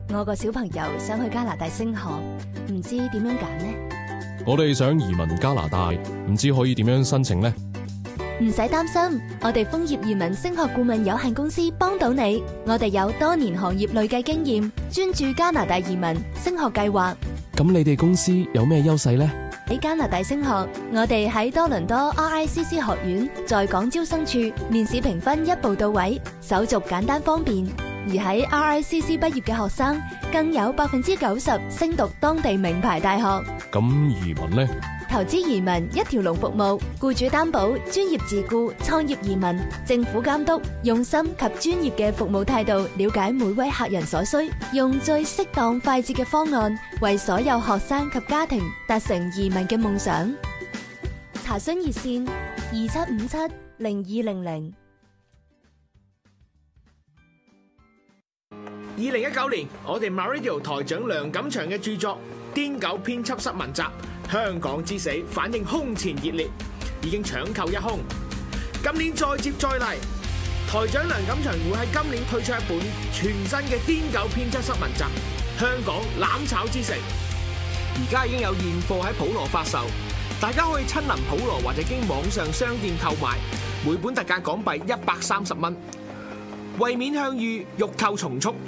我個小朋友想去加拿大升學，唔知點樣揀呢？ 我哋想移民加拿大，唔知可以點樣申請呢？ 唔使擔心，我哋楓葉移民升學顧問有限公司幫到你。我哋有多年行業累計經驗，專注加拿大移民升學計劃。 咁你哋公司有咩優勢呢？ 喺加拿大升學，我哋喺多倫多 RICC 學院在港招生處，面試評分一步到位，手續簡單方便。而喺 RICC 畢業嘅學生，更有90%升讀當地名牌大學。 咁移民呢？ 投資移民一條龍服務，僱主擔保、專業自僱、創業移民、政府監督，用心及專業嘅服務態度，了解每位客人所需，用最適當快捷嘅方案，為所有學生及家庭達成移民嘅夢想。查詢熱線27570200。 2019年，我哋 MyRadio 台長梁錦祥嘅著作《癲狗編輯室文集》香港之死反應空前熱烈，已經搶購一空。今年再接再厲，台長梁錦祥會喺今年推出一本全新嘅《癲狗編輯室文集》香港攬炒之城，而家已經有現貨喺普羅發售，大家可以親臨普羅或者經網上商店購買，每本特價港幣130蚊，為免向隅，欲購從速。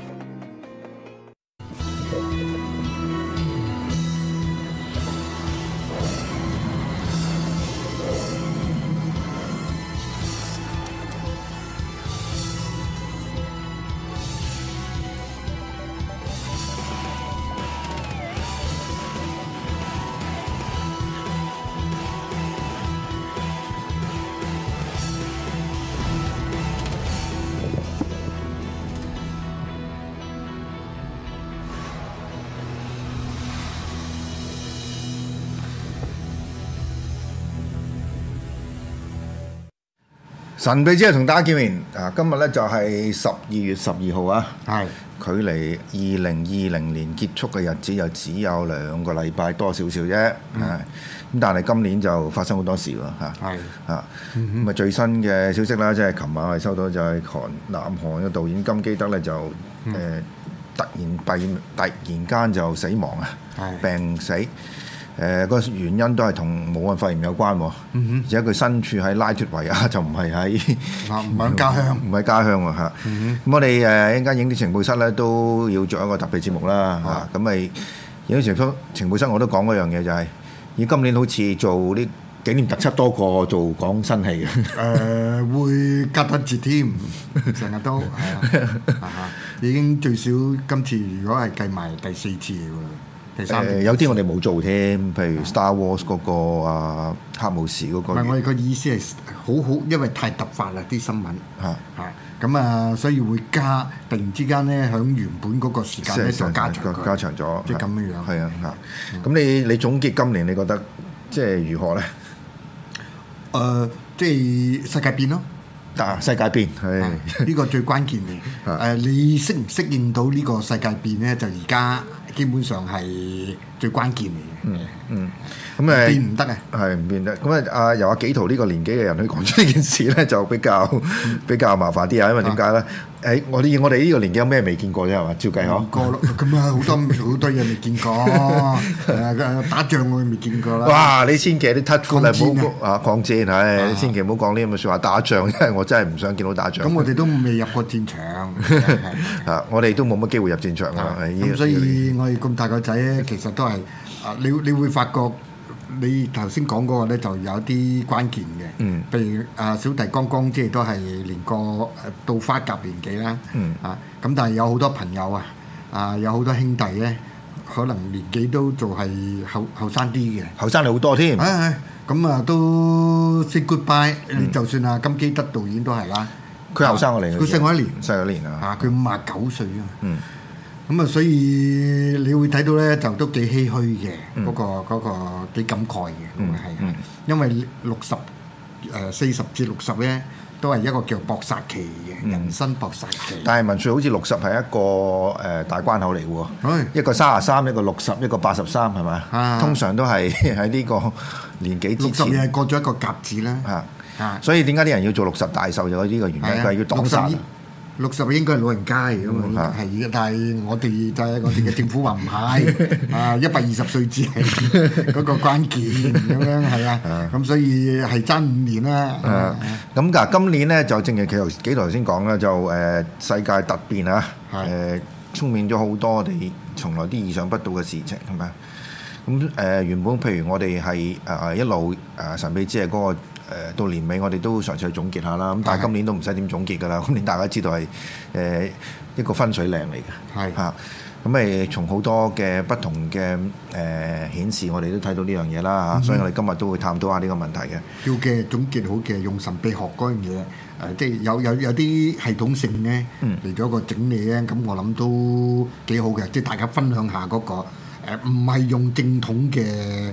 神秘之夜同大家見面啊！今日咧就係12月12號啊，係距離2020年結束嘅日子又只有2個禮拜多少少啫，咁但係今年就發生好多事喎嚇，咁啊最新嘅消息啦，即係琴晚我哋收到就係南韓嘅導演金基德咧就突然間就死亡啊，病死。個原因都係同武漢肺炎有關喎，而且佢身處喺拉脫維亞，就唔係喺唔係家鄉，唔係家鄉喎嚇。咁我哋一陣間影啲情報室咧都要做一個特別節目啦嚇。咁咪影啲情報室我都講嗰樣嘢就係，而今年好似做啲紀念特輯多過做講新戲嘅。 會隔得節添，成日都係啊，已經最少今次如果係計埋第4次㗎啦。 有啲我哋冇做添，譬如 Star Wars 嗰個黑武士嗰個。唔係， 我哋個意思係好，因為太突發啦啲新聞咁所以會突然之間咧響原本嗰個時間咧就加長咗，即係咁樣樣。 係啊咁你總結今年你覺得即係如何咧？ 即係世界變咯。 世界變係呢個最關鍵嘅。你適唔適應到呢個世界變咧？就而家基本上係最關鍵嚟嘅。 咁變唔得啊， 係唔變得。咁由阿紀陶呢個年紀嘅人去講出呢件事咧，就比較麻煩啲啊。因為點解咧？我哋呢個年紀有咩未見過啫？係嘛？照計嗬。 咁啊，好多嘢未見過。打仗我未見過啦。 哇！你千祈啲突風唔好抗戰係，你千祈唔好講呢咁嘅説話。打仗，因為我真係唔想見到打仗。 咁我哋都未入過戰場。 我哋都冇乜機會入戰場啊。 咁所以我哋咁大個仔咧，其實都係你會發覺。你頭先講嗰個咧就有啲關鍵嘅，譬如小弟剛剛即係都係年過到花甲年紀啦，咁但係有好多朋友有好多兄弟咧，可能年紀都仲係後生啲嘅， 後生你好多添， 咁都 say goodbye。你就算金基德導演都係啦， 佢後生我嚟， 佢細我一年啊， 佢59歲啊。咁所以你會睇到咧，就都幾唏噓嘅，嗰個幾感慨嘅，係因為40至60咧，都係一個叫搏殺期嘅人生搏殺期。 但係文説好似60係一個大關口嚟喎，一個33，一個60，一個83係咪？通常都係喺呢個年紀之前。 60係過咗一個甲子啦。 所以點解啲人要做60大壽就呢個原因，佢係要擋殺。 60應該係老人家嚟㗎嘛，係，但係我哋就係我哋嘅政府話唔係啊，120歲至係嗰個關鍵咁樣係啊，咁所以係爭5年啦。 咁嗱，今年咧就正如幾頭先講啦，就世界突變啊，充滿咗好多我哋從來啲意想不到嘅事情係咪？咁原本譬如我哋係一路神秘之夜嗰個到年尾，我哋都嘗試去總結下啦。咁但係今年都唔使點總結㗎啦。今年大家知道係一個分水嶺嚟嘅，係嚇。咁誒從好多嘅不同嘅顯示，我哋都睇到呢樣嘢啦嚇。所以我哋今日都會探討下呢個問題嘅。 要嘅總結好嘅，用神秘學嗰樣嘢即係有啲系統性咧嚟咗個整理咧。咁我諗都幾好嘅，即係大家分享下嗰個唔係用正統嘅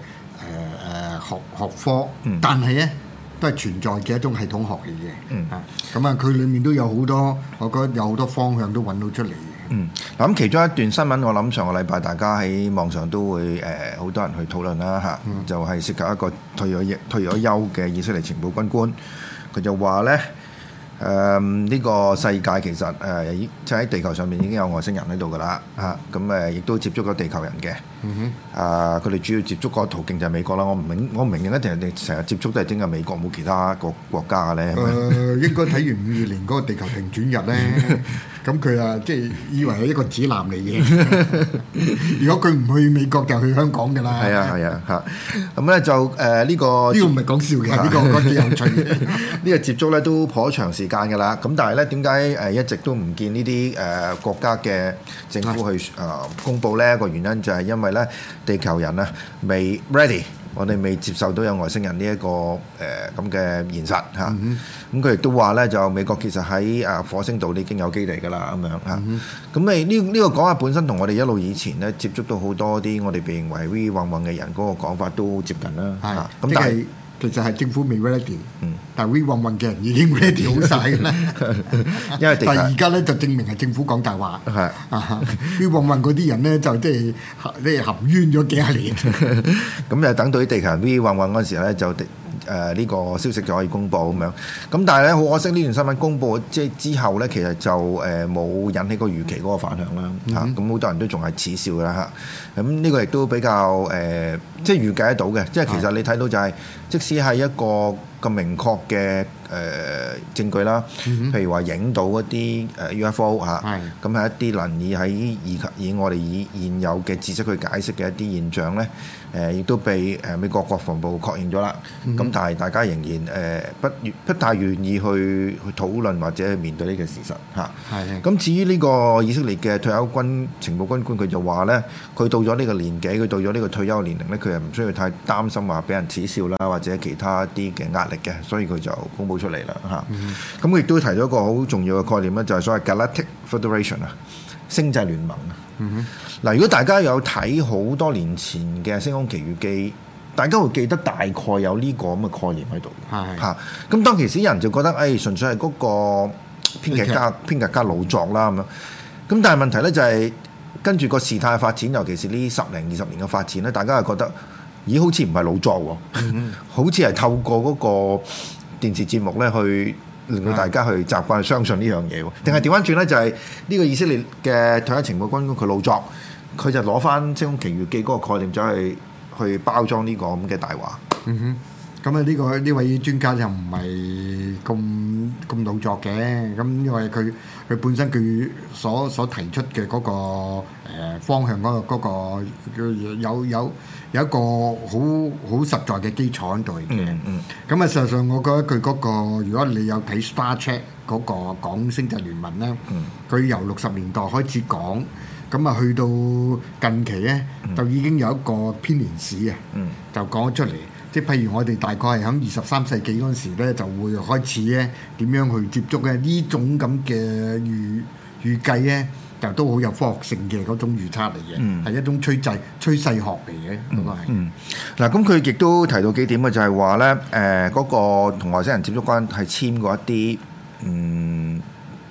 學科，但係咧都係存在嘅一種系統學嚟嘅。咁啊，佢裡面都有好多，我覺得有好多方向都揾到出嚟嘅。 嗱咁其中一段新聞，我諗上個禮拜大家喺網上都會好多人去討論啦嚇，就係涉及一個退咗休嘅以色列情報軍官，佢就話咧。呢個世界其實即係喺地球上面已經有外星人喺度㗎啦嚇，咁亦都接觸咗地球人嘅。佢哋主要接觸個途徑就係美國啦。我唔明一定人哋成日接觸都係整係美國，冇其他國家嘅咧。 應該睇完5月年嗰個地球停轉日咧，咁佢即係以為係一個指南嚟嘅。如果佢唔去美國，就去香港㗎啦。係啊嚇，咁咧就呢個唔係講笑嘅，呢個我覺得幾有趣嘅。 呢個接觸咧都頗長時間㗎啦。咁但係咧點解一直都唔見呢啲國家嘅政府去公佈咧？個原因就係因為咧地球人啊未 ready， 我哋未接受到有外星人呢一個咁嘅現實嚇。咁佢亦都話咧，就美國其實喺火星度已經有基地㗎啦，咁樣嚇。咁呢個講法本身同我哋一路以前咧接觸到好多啲我哋被認為 V 混混嘅人嗰個講法都接近啦。咁但係其實係政府未 ready，但係 V 混混嘅人已經 ready 好晒啦。因為但係而家咧就證明係政府講大話。V 混混嗰啲人咧就即係含冤咗幾廿年。 咁就等到啲地球人 V 混混嗰陣時咧就。呢個消息就可以公佈咁樣，咁但係咧好可惜呢段新聞公佈即係之後咧，其實就冇引起個預期嗰個反響啦嚇，咁好多人都仲係恥笑啦嚇，咁呢個亦都比較即係預計得到嘅，即係其實你睇到就係即使係一個咁明確嘅證據啦，譬如話影到一啲UFO 嚇，咁係一啲能以我哋以現有嘅知識去解釋嘅一啲現象咧，亦都被美國國防部確認咗啦。咁但係大家仍然不太願意去討論或者去面對呢個事實嚇。咁至於呢個以色列嘅退休情報軍官，佢就話咧，佢到咗呢個年紀，佢到咗呢個退休年齡咧，佢係唔需要太擔心話俾人恥笑啦，或者其他啲嘅壓力嘅，所以佢就公佈出嚟啦嚇。咁佢亦都提咗一個好重要嘅概念咧，就係所謂 Galactic Federation 啊，星際聯盟啊。嗱，如果大家有睇好多年前嘅《星空奇遇記》，大家會記得大概有呢個咁嘅概念喺度嚇。咁當其時人就覺得純粹係嗰個編劇家老作啦咁樣。咁但係問題咧就係跟住個事態發展，尤其是呢10零20年嘅發展咧，大家係覺得咦好似唔係老作喎，好似係透過嗰個電視節目咧去令到大家去習慣去相信呢樣嘢喎，定係調翻轉咧就係呢個以色列嘅退休情報軍官佢老作，佢就攞翻《星空奇遇記》嗰個概念走去包裝呢個咁嘅大話。 咁啊呢位專家就唔係咁老作嘅，咁因為佢本身佢所提出嘅嗰個方向嗰個有一個好實在嘅基礎喺度嘅。咁啊，事實上我覺得佢嗰個，如果你有睇 Star Trek 嗰個講星際聯盟咧，佢由60年代開始講，咁啊去到近期咧就已經有一個編年史啊，就講咗出嚟。即係譬如我哋大概係喺23世紀嗰陣時咧，就會開始咧點樣去接觸嘅呢種咁嘅預計咧，就都好有科學性嘅嗰種預測嚟嘅，係一種趨勢學嚟嘅嗰個係。 嗱，咁佢亦都提到幾點嘅，就係話咧，嗰個同外星人接觸關係簽過一啲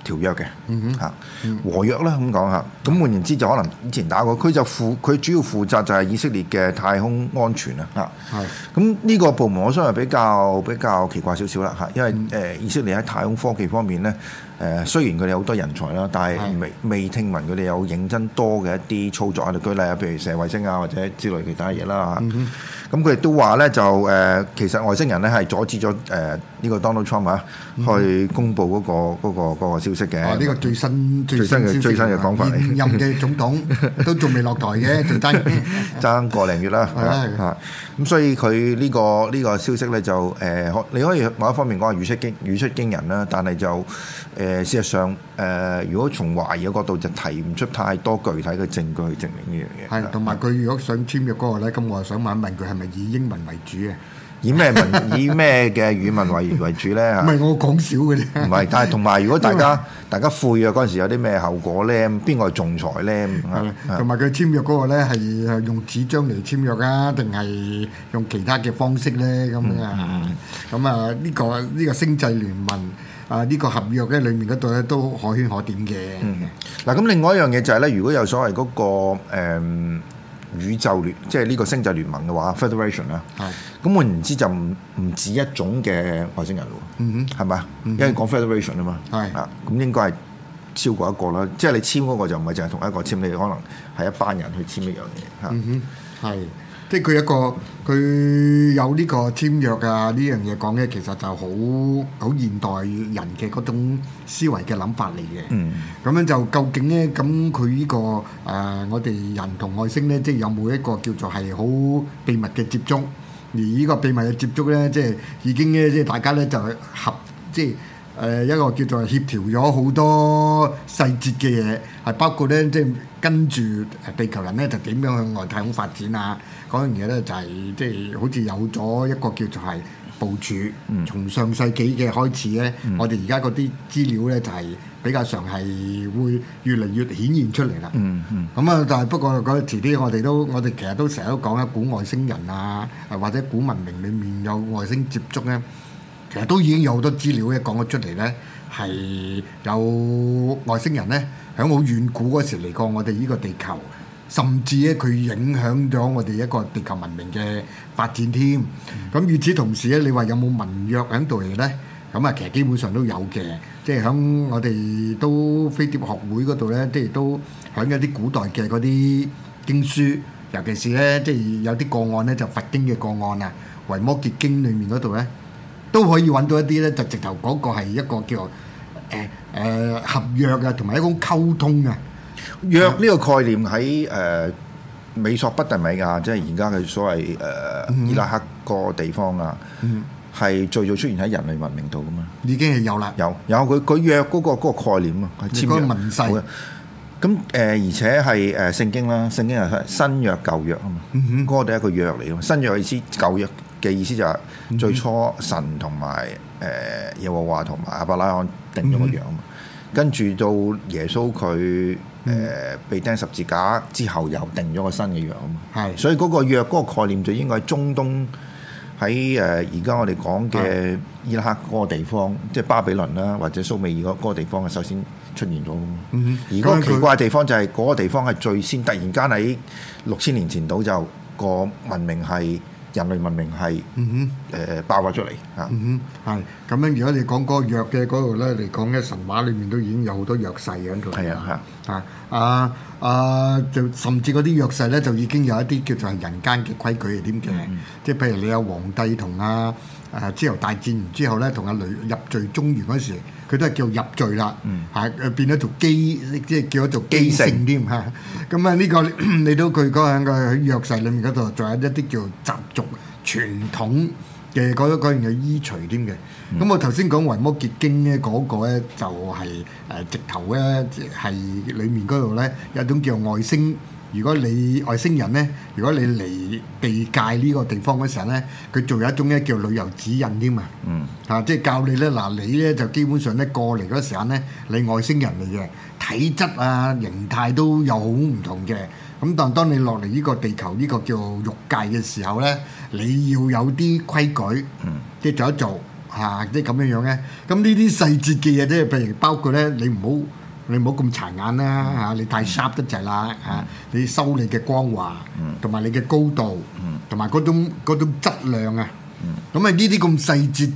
條約嘅嚇和約啦咁講嚇。咁換言之就可能以前打過，佢主要負責就係以色列嘅太空安全啊嚇。咁呢個部門我相信比較奇怪少少啦嚇，因為以色列喺太空科技方面咧雖然佢哋有好多人才啦，但係未聽聞佢哋有認真多嘅一啲操作喺度。舉例啊，譬如射衛星啊或者之類其他嘢啦嚇。咁佢亦都話咧就其實外星人咧係阻止咗呢個 Donald Trump 啊去公佈嗰個消息嘅。呢個最新嘅講法嚟。 現任嘅總統都仲未落台嘅，仲爭個零月啦。咁所以佢呢個消息咧就你可以某一方面講係語出驚人啦，但係就事實上如果從懷疑嘅角度就提唔出太多具體嘅證據去證明呢樣嘢。 係，同埋佢如果想簽約嗰個咧，咁我就想問一問佢係咪以英文為主啊？ 以咩嘅語文為主咧？ 唔係我講少嘅啫。唔係，但係同埋如果大家悔約嗰陣時有啲咩後果咧？邊個係仲裁咧？ 同埋佢簽約嗰個咧係用紙張嚟簽約啊，定係用其他嘅方式咧？咁啊，呢個星際聯盟呢個合約咧裡面嗰度咧都可圈可點嘅。 嗱，咁另外一樣嘢就係咧，如果有所謂嗰個宇宙聯，即係呢個星際聯盟嘅話 ，Federation 啦，咁換言之就唔止一種嘅外星人喎，係咪？因為講 Federation 啊嘛，咁應該係超過一個啦。即係你簽嗰個就唔係淨係同一個簽，你可能係一班人去簽一樣嘢嚇。 即係佢有呢個簽約啊呢樣嘢講咧，其實就好現代人嘅嗰種思維嘅諗法嚟嘅。咁樣就究竟咧，咁佢呢個我哋人同外星咧，即係有冇一個叫做係好秘密嘅接觸？而呢個秘密嘅接觸咧，即係已經咧，即係大家咧就即係一個叫做協調咗好多細節嘅嘢，係包括咧即係跟住地球人咧就點樣向外太空發展啊？嗰樣嘢咧就係即係好似有咗一個叫做係部署，從上世紀嘅開始咧，我哋而家嗰啲資料咧就係比較上係會越嚟越顯現出嚟啦。咁啊，但係不過嗰遲啲我哋其實都成日都講啦，古外星人啊，或者古文明裡面有外星接觸咧，其實都已經有好多資料咧講咗出嚟咧，係有外星人咧喺好遠古嗰時嚟過我哋呢個地球。甚至咧，佢影響咗我哋一個地球文明嘅發展添。咁與此同時咧，你話有冇文約喺度嚟咧？咁啊，其實基本上都有嘅。即係喺我哋都飛碟學會嗰度咧，即係都喺一啲古代嘅嗰啲經書，尤其是咧，即係有啲個案咧，就佛經嘅個案啊，《維摩詰經》裡面嗰度咧，都可以揾到一啲咧，就直頭嗰個係一個叫合約啊，同埋一種溝通啊。 約呢個概念喺美索不達米亞，即係而家嘅所謂伊拉克個地方啊，係最早出現喺人類文明度噶嘛？ 已經係有啦， 有佢約嗰個概念啊，係簽約文誓。 咁而且係聖經啦，聖經係新約舊約啊嘛，嗰個第一個約嚟嘅嘛。新約嘅意思，舊約嘅意思就係最初神同埋耶和華同埋亞伯拉罕定咗個約啊嘛。跟住到耶穌佢被釘十字架之後，又定咗個新嘅約啊嘛。所以嗰個約嗰個概念就應該喺中東，喺而家我哋講嘅伊拉克嗰個地方，即係巴比倫啦，或者蘇美爾嗰個地方，首先出現咗。而嗰個奇怪嘅地方就係嗰個地方係最先突然間喺6000年前到就個文明係。人類文明係爆發出嚟嚇， 係咁樣。如果你講嗰個約嘅嗰度咧嚟講咧，神話裏面都已經有好多約誓喺度。 係就甚至嗰啲約誓咧，就已經有一啲叫做係人間嘅規矩係點嘅，即係譬如你有皇帝同之後大戰完之後咧，同雷入罪中原嗰時，佢都係叫入罪啦，變咗做基，即係叫咗做基聖添嚇。咁啊呢個你都佢講喺約誓裏面嗰度，仲有一啲叫習俗傳統嘅嗰樣嘅依隨添嘅。咁我頭先講維摩詰經咧嗰個咧就係直頭咧係裡面嗰度咧有一種叫外星。如果你外星人咧，如果你嚟地界呢個地方嗰時候咧，佢仲有一種咧叫旅遊指引添啊！即係教你咧，嗱你咧就基本上咧過嚟嗰時候咧，你外星人嚟嘅，體質啊形態都有好唔同嘅。咁但當你落嚟呢個地球呢個叫欲界嘅時候咧，你要有啲規矩，即係做一做即係咁樣樣咧。咁呢啲細節嘅嘢，即係譬如包括咧，你唔好咁殘眼啦嚇，你太 sharp 得滯啦嚇，你收你嘅光華，同埋你嘅高度，同埋嗰種質量啊。咁啊呢啲咁細節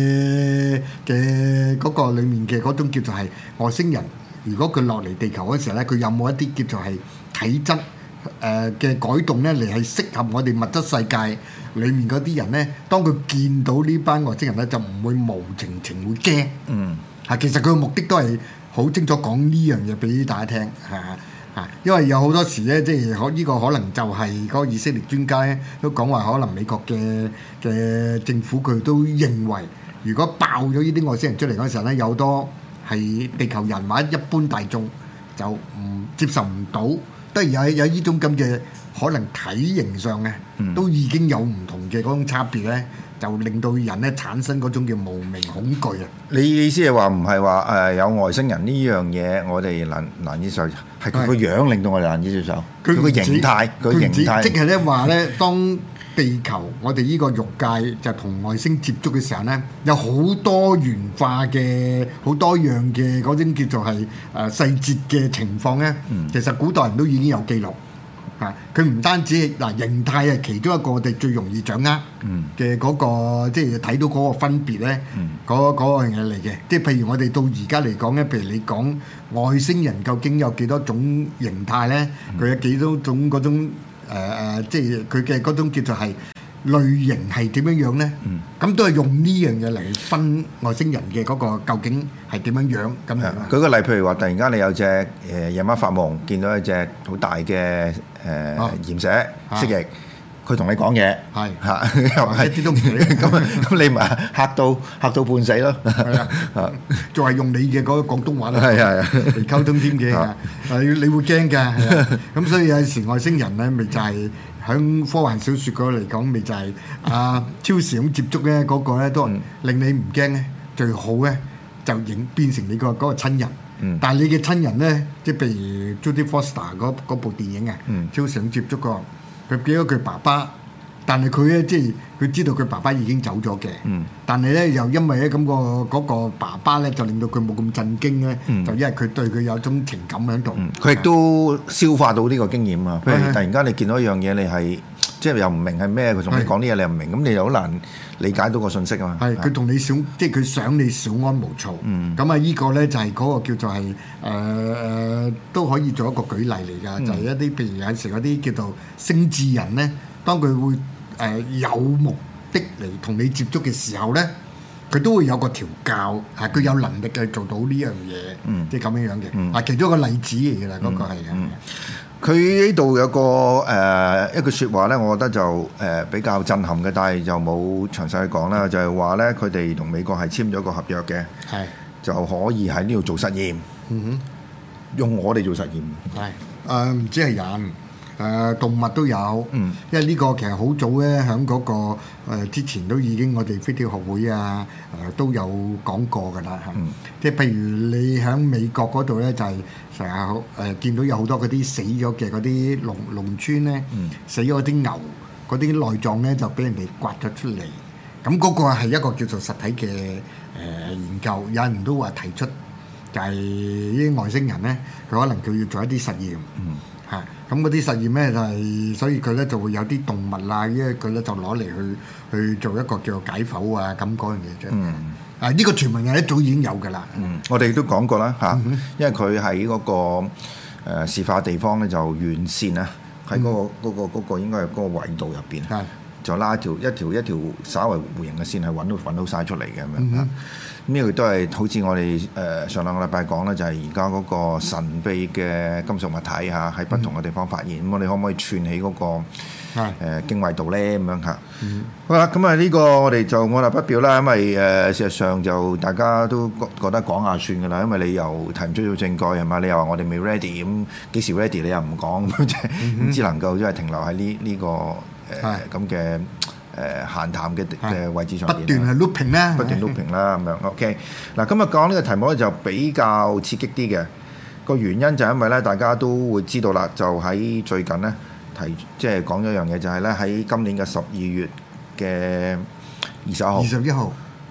嘅嗰個裡面嘅嗰種叫做係外星人，如果佢落嚟地球嗰時候咧，佢有冇一啲叫做係體質嘅改動咧，嚟係適合我哋物質世界裡面嗰啲人咧？當佢見到呢班外星人咧，就唔會無情會驚。其實佢嘅目的都係好清楚講呢樣嘢俾大家聽因為有好多時咧，即係呢個可能就係嗰個以色列專家咧都講話，可能美國嘅政府佢都認為，如果爆咗呢啲外星人出嚟嗰時候咧，有好多係地球人或者一般大眾就唔接受唔到，都係有呢種咁嘅可能體型上嘅，都已經有唔同嘅嗰種差別咧，就令到人咧產生嗰種叫無名恐懼啊！ 你意思係話唔係話有外星人呢樣嘢，我哋難以接受，係佢個樣令到我哋難以接受。佢個形態， 即係咧話咧，當地球我哋呢個欲界就同外星接觸嘅時候咧，有好多元化嘅好多樣嘅嗰種叫做係細節嘅情況咧。其實古代人都已經有記錄。佢唔單止形態係其中一個我哋最容易掌握嘅嗰個，即係睇到嗰個分別咧，嗰樣嘢嚟嘅。即係譬如我哋到而家嚟講咧，譬如你講外星人究竟有幾多種形態咧？佢有幾多種嗰種即係佢嘅嗰種叫做係類型係點樣樣咧？咁都係用呢樣嘢嚟分外星人嘅嗰個究竟係點樣樣咁樣。 舉個例，譬如話，突然間你有隻夜晚發夢，見到一隻好大嘅鹽蛇蜥蜴，佢同你講嘢， 一啲都唔理， 咁你咪嚇到半死咯。 仲係用你嘅嗰個廣東話嚟溝通添嘅，你會驚㗎。咁所以有時外星人咧，咪就係喺科幻小説嗰度嚟講，咪就係超時咁接觸咧，嗰個咧都令你唔驚咧。最好咧就變成你嗰個親人。但係你嘅親人咧，即係譬如 Jodie Foster 嗰部電影超時咁接觸過，佢見到佢爸爸，但係佢咧即係佢知道佢爸爸已經走咗嘅，但係咧又因為咧咁嗰個爸爸咧就令到佢冇咁震驚咧，就因為佢對佢有種情感喺度。 佢亦都消化到呢個經驗啊！譬如突然間你見到一樣嘢，你係即係又唔明係咩，佢同你講啲嘢你又唔明，咁你又好難理解到個信息啊嘛。係佢同你即係佢想你小安無躁。咁啊，呢個咧就係嗰個叫做係都可以做一個舉例嚟㗎，就係一啲譬如有時嗰啲叫做星智人咧，當佢會有目的嚟同你接觸嘅時候咧，佢都會有個調教，佢有能力去做到呢樣嘢，即係咁樣樣嘅。其中一個例子嚟㗎啦，嗰個係佢呢度有個一句説話咧，我覺得就比較震撼嘅，但係就冇詳細去講啦。就係話咧，佢哋同美國係簽咗個合約嘅，就可以喺呢度做實驗，用我哋做實驗。 唔知係人，動物都有，因為呢個其實好早咧，喺嗰個之前都已經我哋飛碟學會都有講過㗎啦。即係譬如你喺美國嗰度咧，就係成日見到有好多嗰啲死咗嘅嗰啲農村咧，死咗啲牛嗰啲內臟咧，就俾人哋刮咗出嚟。咁嗰個係一個叫做實體嘅研究，有人都話提出就係啲外星人咧，佢可能佢要做一啲實驗。咁嗰啲實驗咧就係，所以佢咧就會有啲動物因為佢咧就攞嚟去做一個叫做解剖咁嗰樣嘢啫。呢個傳聞係一早已經有㗎啦。 我哋都講過啦因為佢喺嗰個事發地方咧就完善啊，喺嗰個應該係嗰個緯度入邊，就拉一條稍為弧形嘅線係揾到晒出嚟嘅咁樣。咁呢個都係好似我哋上兩個禮拜講咧，就係而家嗰個神秘嘅金屬物體喺不同嘅地方發現。咁我哋可唔可以串起嗰個經緯度咧？咁樣好啦，咁呢個我哋就按捺不表啦，因為事實上就大家都覺得講下算㗎啦，因為你又提唔出到證據係嘛？你又話我哋未 ready， 咁幾時 ready 你又唔講，咁只能夠即係停留喺呢個咁嘅閒談嘅位置上邊， 不斷係 looping 啦， 不斷 looping 啦咁樣。OK， 嗱今日講呢個題目咧就比較刺激啲嘅，個原因就係因為咧大家都會知道啦，就喺最近咧即係講咗一樣嘢，就係咧喺今年嘅12月嘅21號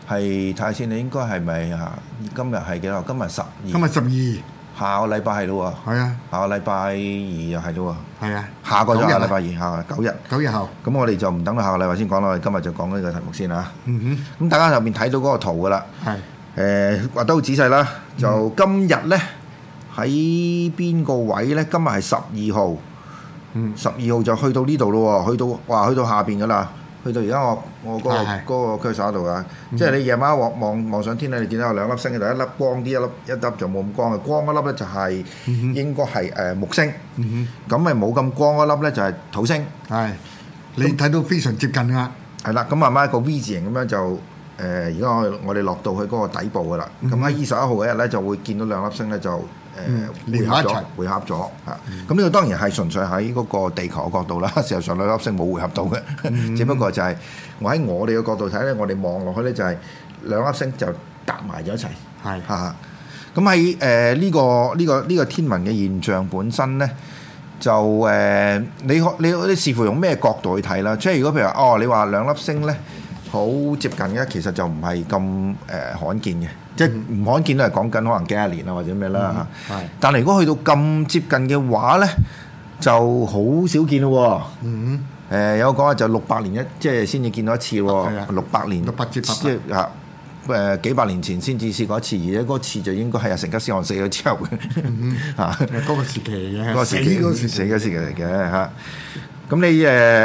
係睇下先，你應該係咪啊？今日係幾多？今日12。 今日12。 下個禮拜係咯喎。係啊。下個禮拜2又係咯喎。係啊。下個禮拜2，下個9日。9日後。咁我哋就唔等到下個禮拜先講啦，我哋今日就講呢個題目先嚇。咁大家入面睇到嗰個圖噶啦。係。畫得好仔細啦。就今日咧喺邊個位咧？今日係12號。12號就去到呢度咯喎，去到下邊噶啦。去到而家我嗰個 cursor 度啊，即係你夜晚望上天咧，你見到有兩粒星喺度，一粒光啲，一粒就冇咁光嘅。光嗰粒咧就係應該係木星，咁咪冇咁光嗰粒咧就係土星。係，你睇到非常接近啦。係啦，咁慢慢一個 V 字形咁樣就而家我哋落到去嗰個底部噶啦。咁喺21號嗰日咧就會見到兩粒星咧就匯合咗嚇，咁呢個當然係純粹喺嗰個地球嘅角度啦。事實上兩粒星冇匯合到嘅，只不過就係我喺我哋嘅角度睇咧，我哋望落去咧就係兩粒星就搭埋咗一齊。係嚇，咁喺呢個天文嘅現象本身咧，就你視乎用咩角度去睇啦。即係如果譬如話你話兩粒星咧好接近嘅，其實就唔係咁罕見嘅。即係唔罕見都係講緊可能幾廿年啊或者咩啦嚇，但係如果去到咁接近嘅話咧，就好少見咯喎。有講話就600年即係先至見到一次喎。600年，600至800，即係嚇幾百年前先至試過一次，而且嗰次就應該係成吉思汗死咗之後嘅嚇。嗰個時期嘅，嗰個時期死嘅時期嚟嘅嚇。咁你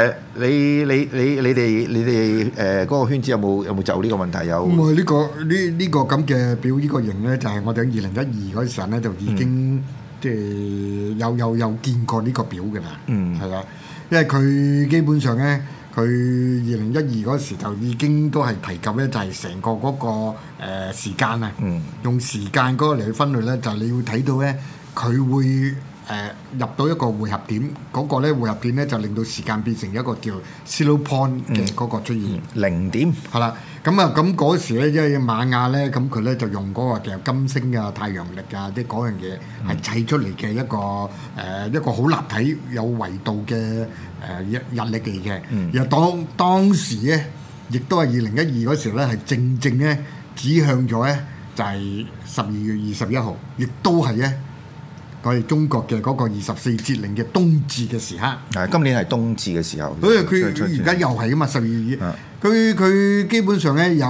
哋嗰個圈子有冇就呢個問題有？咁呢個咁嘅表呢個型咧，就係我哋喺2012嗰時候咧就已經即係有見過呢個表嘅啦。係啊，因為佢基本上咧，佢2012嗰時就已經都係提及咧，就係成個嗰個時間啊，用時間嗰個嚟去分類咧，就你要睇到咧，佢會入到一個匯合點，嗰個咧匯合點咧就令到時間變成一個叫 zero point 嘅嗰個出現零點。係啦，咁嗰時咧，因為瑪雅咧，咁佢咧就用嗰個叫金星啊、太陽曆啊，啲嗰樣嘢係砌出嚟嘅一個好立體有維度嘅日曆嚟嘅。然後當時咧，亦都係2012嗰時咧，係正咧指向咗咧就係12月21號，亦都係咧。我哋中國嘅嗰個24節令嘅冬至嘅時刻，今年係冬至嘅時候。所以佢而家又係啊嘛，12月。佢基本上咧有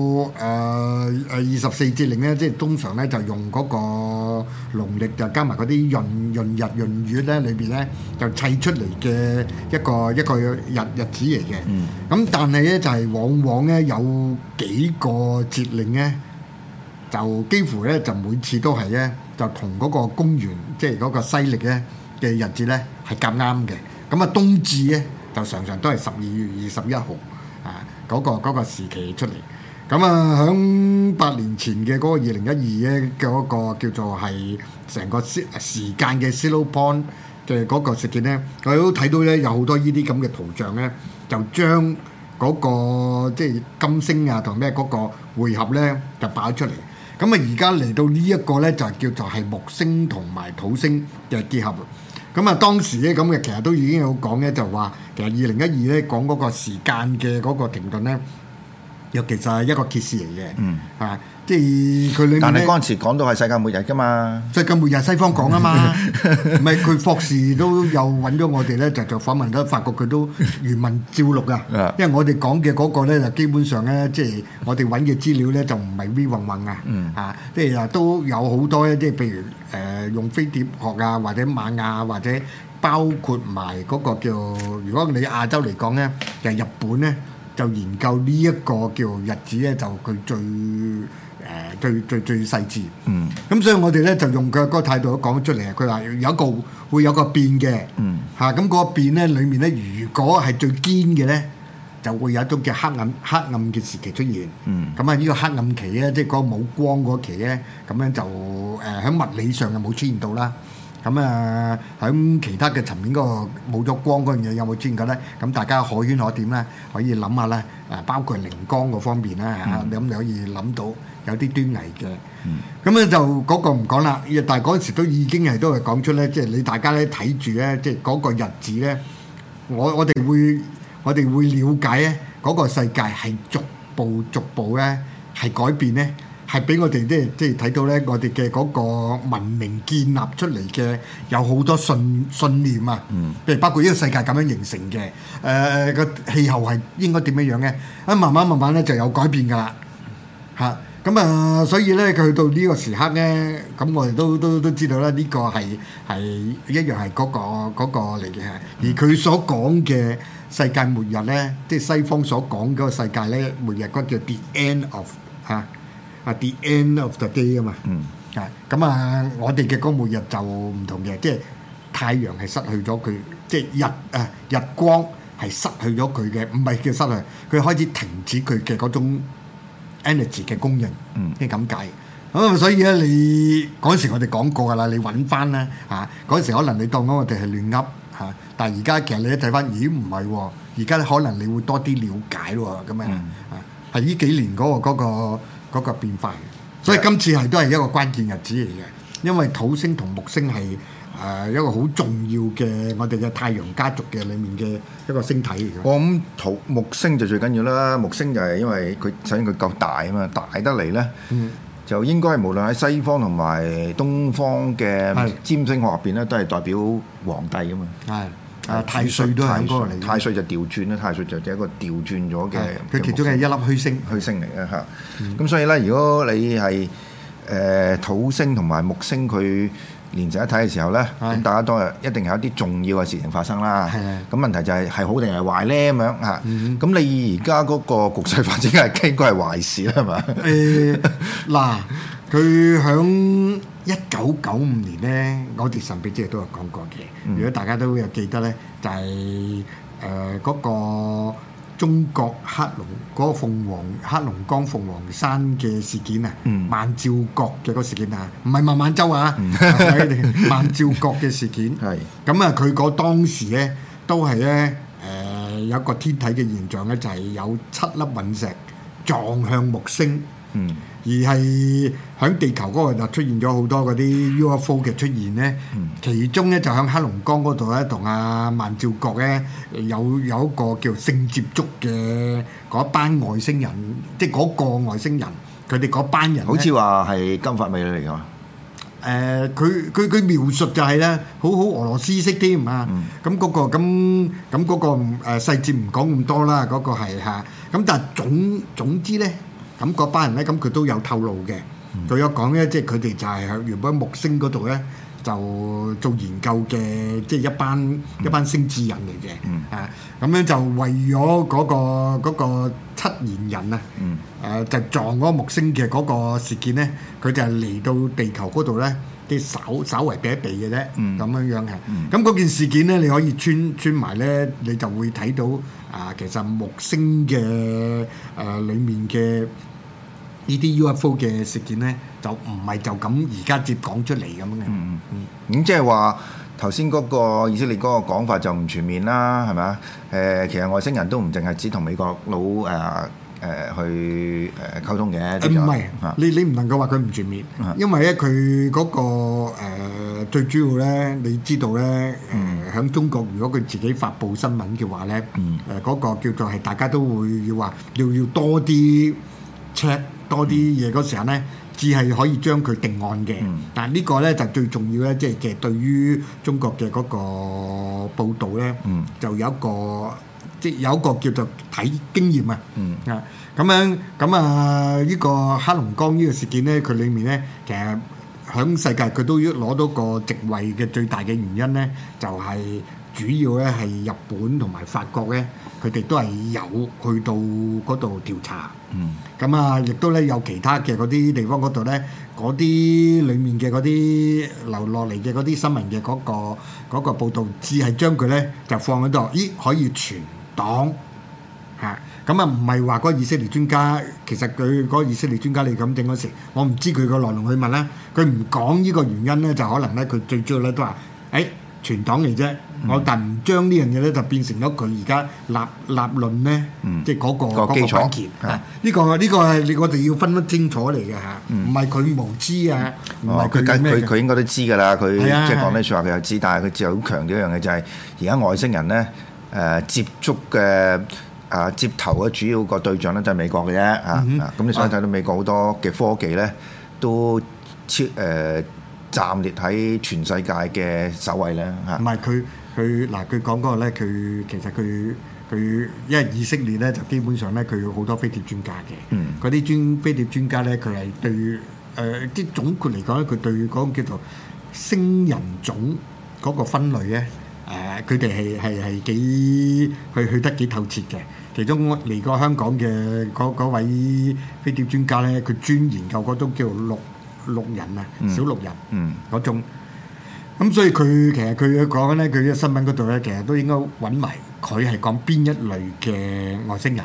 24節令咧，即係通常咧就用嗰個農曆就加埋嗰啲閏日閏月咧，裏邊咧就砌出嚟嘅一個日子嚟嘅。咁但係咧就係往往咧有幾個節令咧，就幾乎咧就每次都係咧。就同嗰個公元即係嗰個西曆咧嘅日子咧係夾啱嘅，咁啊冬至咧就常常都係12月21號啊嗰個時期出嚟，咁啊響8年前嘅嗰個2012咧嗰個叫做係成個時間嘅 zero point 嘅嗰個事件咧，我都睇到咧有好多呢啲咁嘅圖像咧，就將嗰個即係金星啊同咩嗰個匯合咧就擺出嚟。咁啊，而家嚟到呢一個咧，就叫做係木星同埋土星嘅結合。咁啊，當時咧咁嘅其實都已經有講咧，就話其實2012咧講嗰個時間嘅嗰個停頓咧，又其實係一個揭示嚟嘅。即係佢裏面。但係嗰陣時講到係世界末日㗎嘛，世界末日西方講啊嘛，唔係佢霍士都有揾咗我哋咧，就訪問咗，發覺佢都原文照錄啊。因為我哋講嘅嗰個咧，就基本上咧，即係我哋揾嘅資料咧，就唔係 V 混混啊。即係都有好多咧，即係譬如用飛碟學啊，或者瑪雅，或者包括埋嗰個叫，如果你亞洲嚟講咧，就係日本咧，就研究呢一個叫日子咧，就佢最細緻。咁所以我哋咧就用佢嗰個態度都講出嚟。佢話會有個變嘅。咁嗰個變咧，裡面咧，如果係最堅嘅咧，就會有一種叫黑暗嘅時期出現。咁啊，呢個黑暗期咧，即係嗰個冇光嗰期咧，咁樣就喺物理上就冇出現到啦。咁啊，喺其他嘅層面嗰個冇咗光嗰樣嘢有冇出現過咧？咁大家可圈可點咧，可以諗下咧。包括靈光嗰方面啦嚇，咁你可以諗到有啲端倪嘅。咁咧就嗰個唔講啦，但係嗰陣時都已經係都係講出咧，即係你大家咧睇住咧，即係嗰個日子咧，我哋會了解咧，嗰個世界係逐步咧係改變咧，係俾我哋即係睇到咧，我哋嘅嗰個文明建立出嚟嘅有好多信念啊，譬如包括呢個世界咁樣形成嘅，個氣候係應該點樣嘅，慢慢咧就有改變㗎啦，嚇。咁啊，所以咧，佢去到呢個時刻咧，咁我哋都知道啦，呢個係一樣係嗰個嚟嘅。而佢所講嘅世界末日咧，即係西方所講嗰個世界咧，末日嗰叫 the end of the end of the day 啊嘛。咁啊，我哋嘅嗰個末日就唔同嘅，即係太陽係失去咗佢，即係日光係失去咗佢嘅，唔係叫失去，佢開始停止佢嘅嗰種energy 嘅供應，即係咁解。咁所以咧，你嗰時我哋講過㗎啦，你揾翻啦嚇。嗰時可能你當咗我哋係亂噏嚇，但係而家其實你一睇翻，咦唔係喎，而家可能你會多啲了解喎，咁樣係呢幾年嗰個變化。所以今次係都係一個關鍵日子嚟嘅，因為土星同木星係一個好重要嘅我哋嘅太陽家族嘅裡面嘅一個星體嚟嘅。 我諗木星就最緊要啦，木星就係因為佢首先佢夠大啊嘛，大得嚟咧，就應該係無論喺西方同埋東方嘅占星學入邊咧，都係代表皇帝噶嘛。係太歲都係嗰個嚟。 太歲就調轉啦，太歲就係一個調轉咗嘅。 佢其中係一粒虛星嚟嘅嚇。咁所以咧，如果你係土星同埋木星佢連成一體嘅時候咧，咁大家都係一定有一啲重要嘅事情發生啦。咁問題就係好定係壞咧咁樣嚇。咁你而家嗰個局勢發展係應該係壞事啦，係嘛？ 嗱，佢響1995年咧，我哋神秘之夜都有講過嘅。如果大家都有記得咧，就係嗰個中國黑龍嗰個黑龍江鳳凰山嘅事件啊，萬兆閣嘅嗰個事件啊，唔係孟晚舟啊，萬兆閣嘅事件。係咁啊，佢嗰當時咧都係咧有一個天體嘅現象咧，就係有7粒隕石撞向木星。而係喺地球嗰個就出現咗好多嗰啲 UFO 嘅出現咧，其中咧就喺黑龍江嗰度咧，同阿萬兆閣咧有一個叫性接觸嘅嗰班外星人，即係嗰個外星人，佢哋嗰班人好似話係金髮美女嚟㗎嘛。 佢描述就係咧，好俄羅斯式添啊！咁嗰個咁嗰個細節唔講咁多啦，嗰個係嚇。咁但係總之咧。咁嗰班人咧，咁佢都有透露嘅。佢有講咧，即係佢哋就係原本木星嗰度咧，就做研究嘅，即係一班星智人嚟嘅。咁樣就為咗嗰個七賢人啊，就撞嗰個木星嘅嗰個事件咧，佢就係嚟到地球嗰度咧，啲稍為避一避嘅啫，咁樣嘅。咁嗰件事件咧，你可以穿埋咧，你就會睇到其實木星嘅裡面嘅呢啲 UFO 嘅事件咧，就唔係就咁而家接講出嚟咁嘅。 咁即係話頭先嗰個以色列嗰個講法就唔全面啦，係咪啊？其實外星人都唔淨係只同美國佬去溝通嘅。唔係， 你唔能夠話佢唔全面，因為咧佢嗰個最主要咧，你知道咧喺中國，如果佢自己發布新聞嘅話咧，嗰個叫做係大家都會要話要多啲 check 多啲嘢嗰時候咧，只係可以將佢定案嘅。但係呢個咧就最重要咧，即係對於中國嘅嗰個報導咧，就有一個叫做睇經驗啊。咁樣咁呢個黑龍江呢個事件咧，佢裡面咧其實響世界佢都攞到個席位嘅最大嘅原因咧，就係主要咧係日本同埋法國咧，佢哋都係有去到嗰度調查。咁亦都咧有其他嘅嗰啲地方嗰度咧，嗰啲裡面嘅嗰啲留落嚟嘅嗰啲新聞嘅嗰個報導，只係將佢咧就放喺度，咦可以存檔嚇。咁唔係話嗰個以色列專家，其實佢嗰個以色列專家你咁整嗰時，我唔知佢個來龍去脈啦。佢唔講呢個原因咧，就可能咧佢最主要咧都話，存檔嚟啫。我但唔將呢樣嘢咧，就變成咗佢而家立論咧，即係嗰個基礎。呢個係我哋要分得清楚嚟嘅嚇，唔係佢無知啊，唔係佢應該都知㗎啦。佢即係講呢説話佢又知，但係佢就好強調一樣嘢就係而家外星人咧接觸嘅接頭嘅主要個對象咧就係美國嘅啫咁你所以睇到美國好多嘅科技咧都暫列喺全世界嘅首位咧嚇。 唔係佢講嗰個咧，其實佢因為以色列咧就基本上咧佢有好多飛碟專家嘅，嗰啲飛碟專家咧佢係對即總括嚟講咧，佢對嗰個叫做星人種嗰個分類咧，佢哋係幾去得幾透徹嘅。其中嚟過香港嘅嗰位飛碟專家咧，佢專研究嗰種叫綠人啊，小綠人嗰種。咁所以其實佢講咧，佢嘅新聞嗰度咧，其實都應該揾埋佢係講邊一類嘅外星人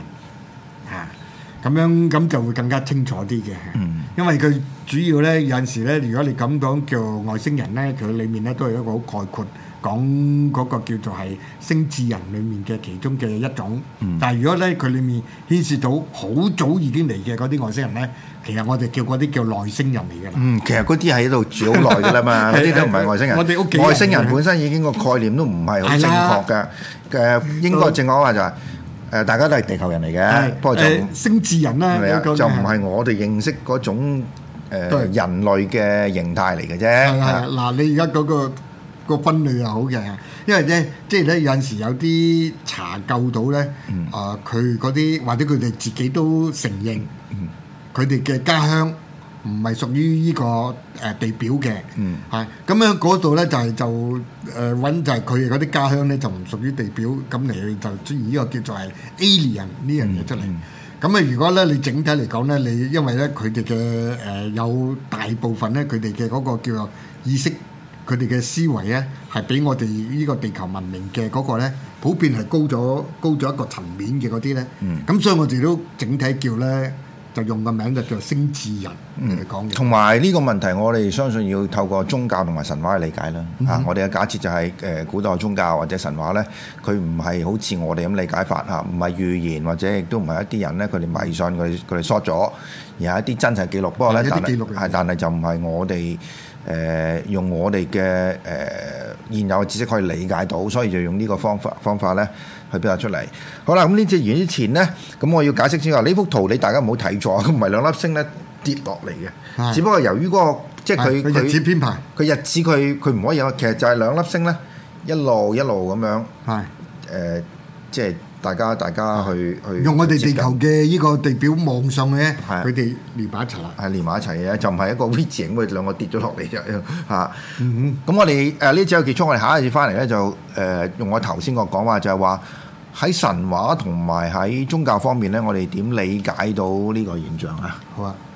咁就會更加清楚啲嘅。因為佢主要咧有陣時咧，如果你咁講叫外星人咧，佢裡面咧都係一個好概括講嗰個叫做係星智人裡面嘅其中嘅一種。但係如果咧佢裡面牽涉到好早已經嚟嘅嗰啲外星人咧，其實我哋叫嗰啲叫內星人嚟㗎啦。 其實嗰啲喺度住好耐㗎啦嘛，嗰啲都唔係外星人。 我哋屋企人外星人本身已經個概念都唔係好正確嘅。應該正確話就係大家都係地球人嚟嘅，不過就星智人啦， 就唔係我哋認識嗰種人類嘅形態嚟嘅啫。 嗱，你而家嗰個分類又好嘅，因為咧即係咧有陣時有啲查究到咧，佢嗰啲或者佢哋自己都承認，佢哋嘅家鄉唔係屬於呢個地表嘅，咁樣嗰度咧就揾就係佢哋嗰啲家鄉咧就唔屬於地表，咁嚟就出現呢個叫做係 alien 呢樣嘢出嚟。咁如果咧你整體嚟講咧，你因為咧佢哋嘅有大部分咧佢哋嘅嗰個叫做意識，佢哋嘅思維咧係比我哋呢個地球文明嘅嗰個咧普遍係高咗一個層面嘅嗰啲咧，咁所以我哋都整體叫咧。就用個名就叫星智人嚟講嘅。同埋呢個問題，我哋相信要透過宗教同埋神話去理解啦。我哋嘅假設就係古代宗教或者神話咧，佢唔係好似我哋咁理解法嚇，唔係預言或者亦都唔係一啲人咧，佢哋迷信佢哋疏咗，而係一啲真實記錄。不過咧，但係就唔係我哋用我哋嘅現有嘅知識可以理解到，所以就用呢個方法咧。去表達出嚟，好啦，咁呢隻完之前咧，咁我要解釋先話呢幅圖你大家唔好睇錯，佢唔係兩粒星咧跌落嚟嘅，只不過由於嗰個即係佢日子編排， 佢日子佢唔可以有，其實就係兩粒星咧一路咁樣，即係大家去用我哋地球嘅呢個地表望上咧，佢哋連埋一齊啦， 係連埋一齊嘅，就唔係一個 V 字形，佢哋兩個跌咗落嚟就嚇。咁我哋呢節有結束，我哋下一節翻嚟咧就用我頭先個講話就係話。喺神話同埋喺宗教方面咧，我哋點理解到呢個現象啊？ 好啊。